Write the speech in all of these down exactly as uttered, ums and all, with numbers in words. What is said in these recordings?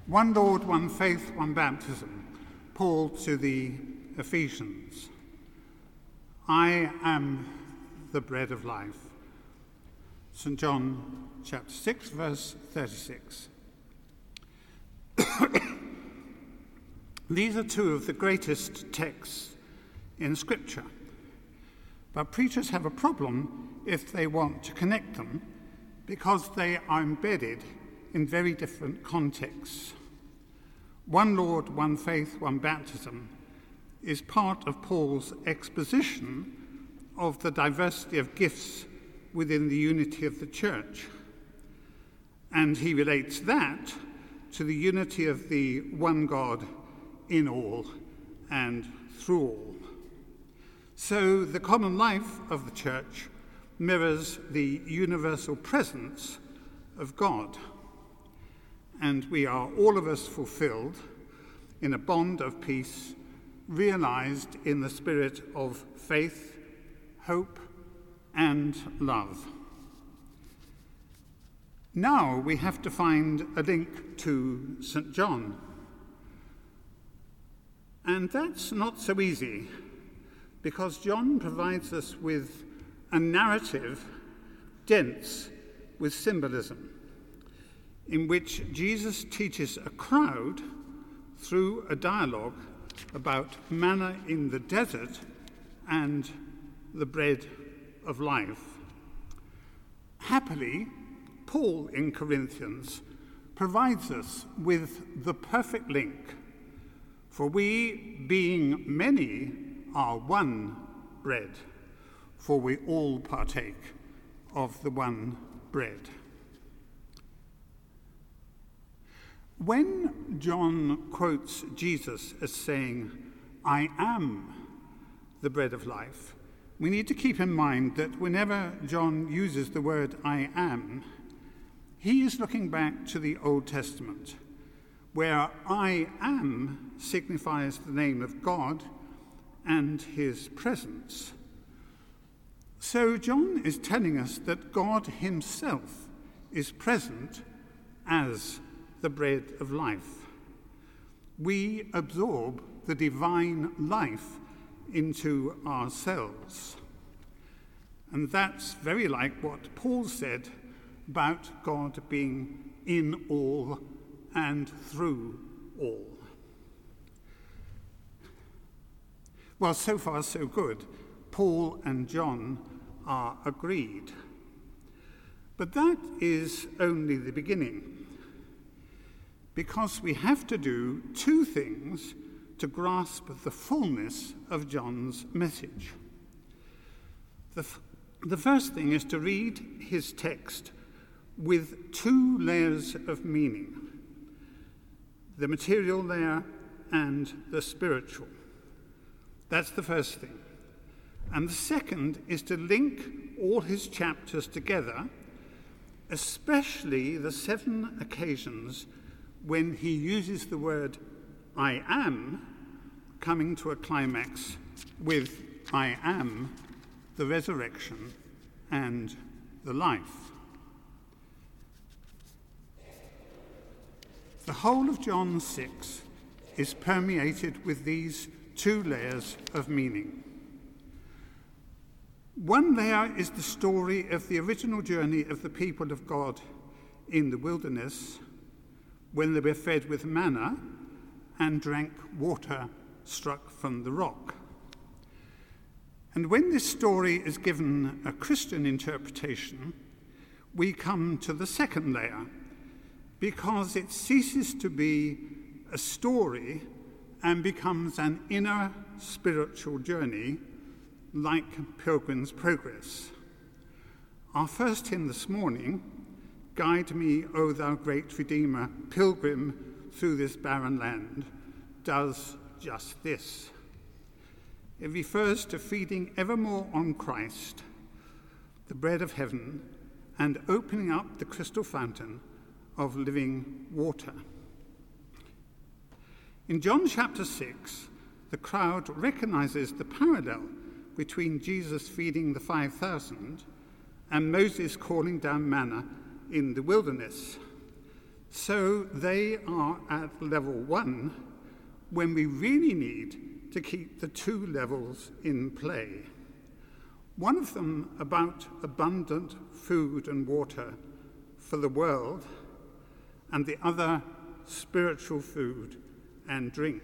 One Lord, one faith, one baptism. Paul to the Ephesians. I am the bread of life. Saint John chapter six, verse thirty-six. These are two of the greatest texts in Scripture. But preachers have a problem if they want to connect them, because they are embedded in very different contexts. One Lord, one faith, one baptism is part of Paul's exposition of the diversity of gifts within the unity of the church. And he relates that to the unity of the one God in all and through all. So the common life of the church mirrors the universal presence of God. And we are all of us fulfilled in a bond of peace, realized in the spirit of faith, hope, and love. Now we have to find a link to Saint John. And that's not so easy, because John provides us with a narrative dense with symbolism, in which Jesus teaches a crowd through a dialogue about manna in the desert and the bread of life. Happily, Paul in Corinthians provides us with the perfect link, for we, being many, are one bread, for we all partake of the one bread. When John quotes Jesus as saying, "I am the bread of life," we need to keep in mind that whenever John uses the word "I am," he is looking back to the Old Testament, where "I am" signifies the name of God and his presence. So John is telling us that God himself is present as the bread of life. We absorb the divine life into ourselves. And that's very like what Paul said about God being in all and through all. Well, so far so good. Paul and John are agreed. But that is only the beginning, because we have to do two things to grasp the fullness of John's message. The, f- the first thing is to read his text with two layers of meaning: the material layer and the spiritual. That's the first thing. And the second is to link all his chapters together, especially the seven occasions when he uses the word "I am," coming to a climax with "I am the resurrection and the life." The whole of John six is permeated with these two layers of meaning. One layer is the story of the original journey of the people of God in the wilderness, when they were fed with manna and drank water struck from the rock. And when this story is given a Christian interpretation, we come to the second layer, because it ceases to be a story and becomes an inner spiritual journey, like Pilgrim's Progress. Our first hymn this morning, "Guide me, O thou great Redeemer, pilgrim through this barren land," does just this. It refers to feeding evermore on Christ, the bread of heaven, and opening up the crystal fountain of living water. In John chapter six, the crowd recognizes the parallel between Jesus feeding the five thousand and Moses calling down manna in the wilderness. So they are at level one when we really need to keep the two levels in play. One of them about abundant food and water for the world, and the other spiritual food and drink.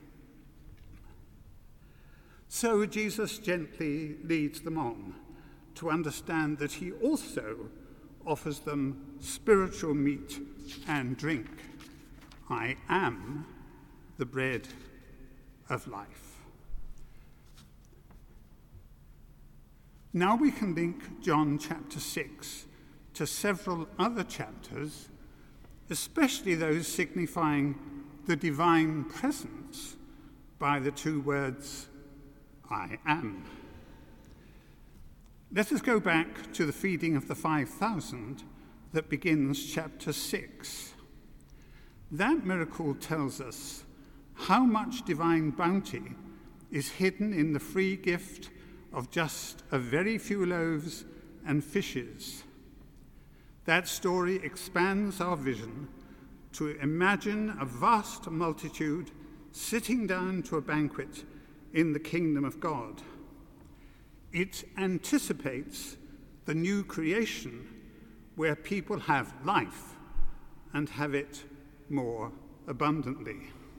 So Jesus gently leads them on to understand that he also offers them spiritual meat and drink. I am the bread of life. Now we can link John chapter six to several other chapters, especially those signifying the divine presence by the two words, I am. Let us go back to the feeding of the five thousand that begins chapter six. That miracle tells us how much divine bounty is hidden in the free gift of just a very few loaves and fishes. That story expands our vision to imagine a vast multitude sitting down to a banquet in the kingdom of God. It anticipates the new creation where people have life and have it more abundantly.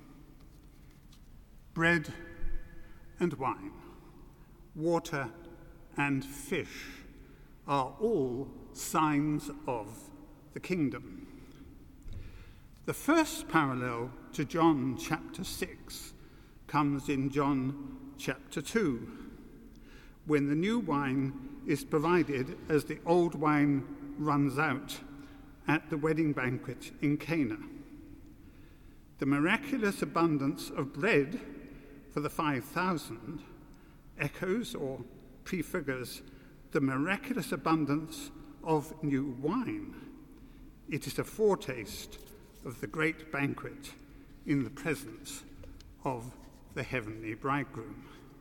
Bread and wine, water and fish are all signs of the kingdom. The first parallel to John chapter six comes in John chapter two, when the new wine is provided as the old wine runs out at the wedding banquet in Cana. The miraculous abundance of bread for the five thousand echoes or prefigures the miraculous abundance of new wine. It is a foretaste of the great banquet in the presence of the heavenly bridegroom.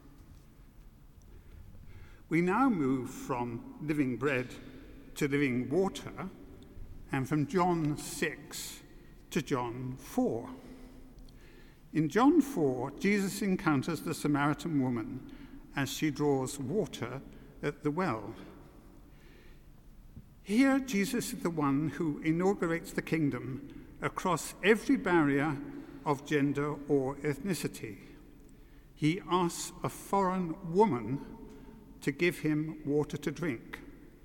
We now move from living bread to living water, and from John six to John four. In John four, Jesus encounters the Samaritan woman as she draws water at the well. Here, Jesus is the one who inaugurates the kingdom across every barrier of gender or ethnicity. He asks a foreign woman to give him water to drink.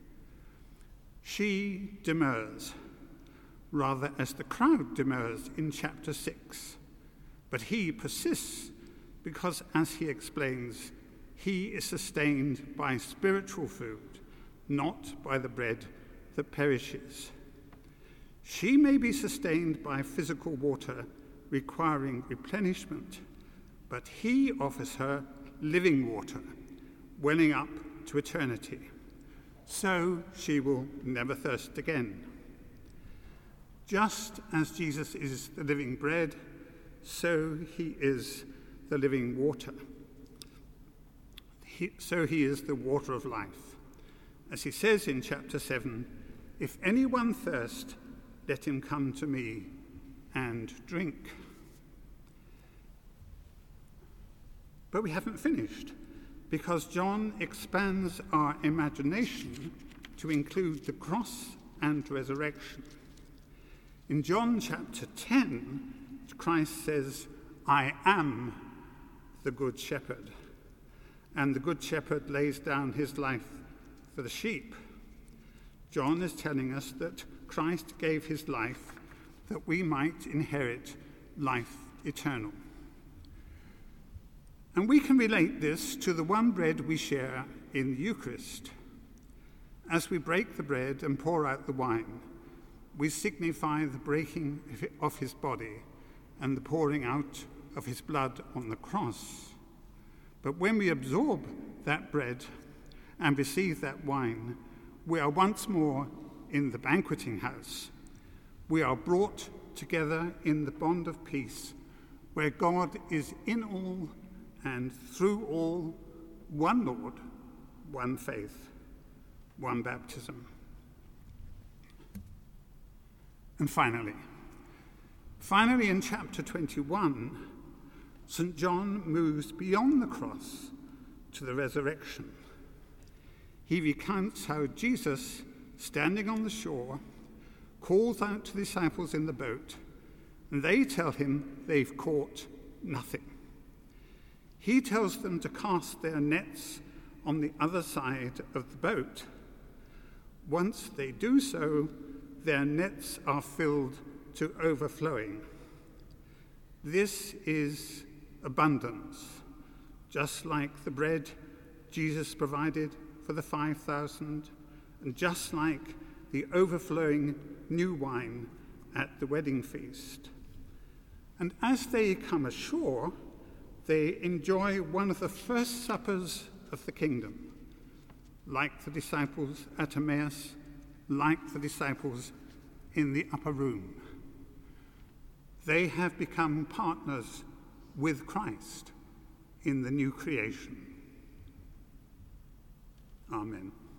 She demurs, rather as the crowd demurs in chapter six. But he persists because, as he explains, he is sustained by spiritual food, not by the bread that perishes. She may be sustained by physical water requiring replenishment, but he offers her living water, welling up to eternity. So she will never thirst again. Just as Jesus is the living bread, so he is the living water. He, so he is the water of life. As he says in chapter seven, if anyone thirst, let him come to me and drink. But we haven't finished, because John expands our imagination to include the cross and resurrection. In John chapter ten, Christ says, I am the good shepherd, and the good shepherd lays down his life for the sheep. John is telling us that Christ gave his life that we might inherit life eternal. And we can relate this to the one bread we share in the Eucharist. As we break the bread and pour out the wine, we signify the breaking of his body and the pouring out of his blood on the cross. But when we absorb that bread and receive that wine, we are once more in the banqueting house. We are brought together in the bond of peace, where God is in all and through all, one Lord, one faith, one baptism. And finally, Finally, in chapter twenty-one, Saint John moves beyond the cross to the resurrection. He recounts how Jesus, standing on the shore, calls out to the disciples in the boat, and they tell him they've caught nothing. He tells them to cast their nets on the other side of the boat. Once they do so, their nets are filled to overflowing. This is abundance, just like the bread Jesus provided for the five thousand, and just like the overflowing new wine at the wedding feast. And as they come ashore, they enjoy one of the first suppers of the kingdom, like the disciples at Emmaus, like the disciples in the upper room. They have become partners with Christ in the new creation. Amen.